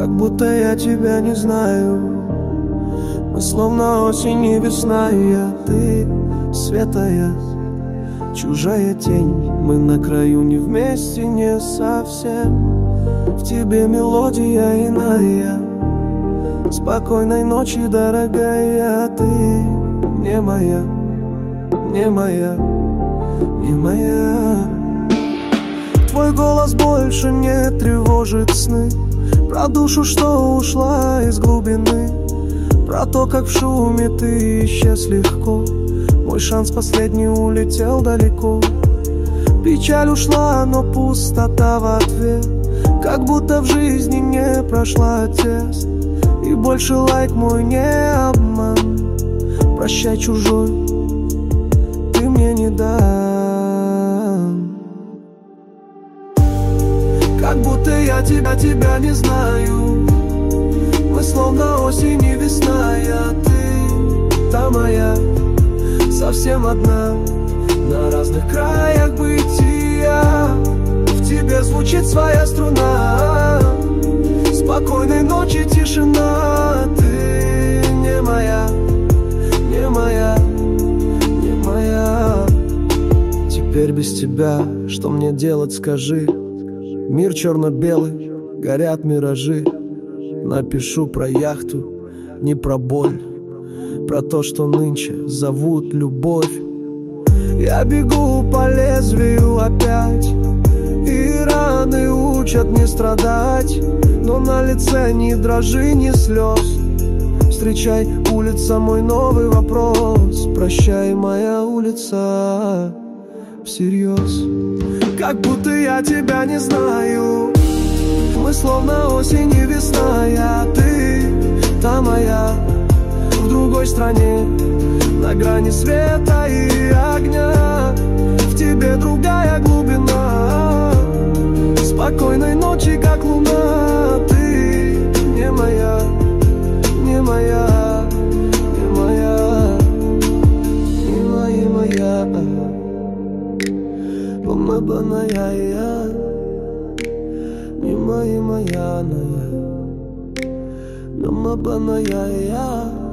как будто я тебя не знаю. Мы словно осень и весна, и я, ты, светая, чужая тень. Мы на краю не вместе, не совсем. В тебе мелодия иная. Спокойной ночи, дорогая, ты не моя, не моя, не моя. Твой голос больше не тревожит сны. Про душу, что ушла из глубины. Про то, как в шуме ты исчез легко. Мой шанс последний улетел далеко. Печаль ушла, но пустота в ответ. Как будто в жизни не прошла тест. И больше лайк мой не обман. Прощай, чужой, ты мне не дам. Как будто я тебя не знаю. Мы словно осень и весна, я, ты, та моя, совсем одна. На разных краях бытия в тебе звучит своя струна. Спокойной ночи, тишина. Ты не моя, не моя, не моя. Теперь без тебя что мне делать, скажи? Мир черно-белый, горят миражи. Напишу про яхту, не про боль, про то, что нынче зовут любовь. Я бегу по лезвию опять, и раны учат не страдать. Но на лице ни дрожи, ни слез. Встречай, улица, мой новый вопрос. Прощай, моя улица, всерьез. Как будто я тебя не знаю. Мы словно осень и весна, я, ты, та моя, в другой стране, на грани света и огня. В тебе другая глубина. Спокойной ночи, как луна. Ты не моя, не моя, не моя, не моя, моя. Мама баная, не моя, моя, мама баная.